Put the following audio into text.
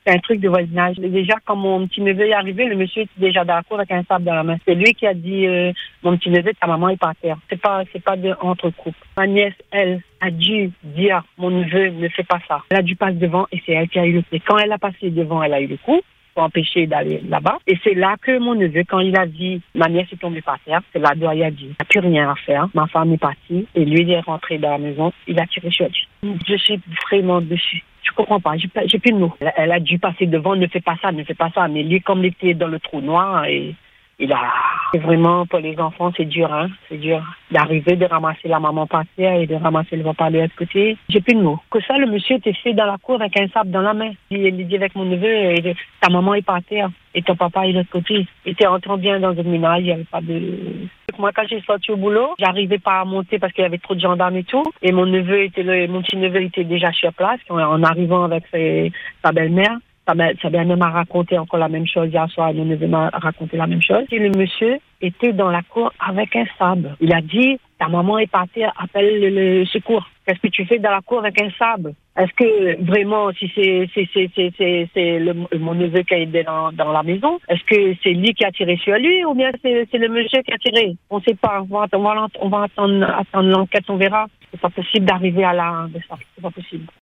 C'est un truc de voisinage. Déjà, quand mon petit-neveu est arrivé, le monsieur était déjà dans la cour avec un sabre dans la main. C'est lui qui a dit, mon petit-neveu, ta maman est par terre. C'est pas de entre couple. Ma nièce, elle, a dû dire, mon neveu ne fait pas ça. Elle a dû passer devant et c'est elle qui a eu le coup. Et quand elle a passé devant, elle a eu le coup pour empêcher d'aller là-bas. Et c'est là que mon neveu, quand il a dit, ma nièce est tombée par terre, c'est là qu'il a dit, il n'y a plus rien à faire. Ma femme est partie et lui, il est rentré dans la maison. Il a tiré sur lui. Je suis vraiment dessus. Je comprends pas, j'ai plus de mots. Elle a dû passer devant, ne fais pas ça. Mais lui, comme il était dans le trou noir, c'est vraiment, pour les enfants, c'est dur, hein. C'est dur d'arriver, de ramasser la maman par terre et de ramasser le papa de l'autre côté. J'ai plus de mots. Que ça, le monsieur était fait dans la cour avec un sabre dans la main. Il dit avec mon neveu, ta maman est par terre et ton papa est de l'autre côté. Il était entré bien dans une ménage, il n'y avait pas de... Moi, quand j'ai sorti au boulot, j'arrivais pas à monter parce qu'il y avait trop de gendarmes et tout. Et mon petit-neveu était déjà sur place, en arrivant avec sa belle-mère. Sa belle-mère m'a raconté encore la même chose hier soir. Mon neveu m'a raconté la même chose. Et le monsieur était dans la cour avec un sabre. Il a dit, ta maman est par terre, appelle le secours. Qu'est-ce que tu fais dans la cour avec un sabre? Est-ce que vraiment, si c'est mon neveu qui est dans la maison, est-ce que c'est lui qui a tiré sur lui ou bien c'est le monsieur qui a tiré? On ne sait pas. On va attendre l'enquête, on verra. C'est pas possible d'arriver de ça. C'est pas possible.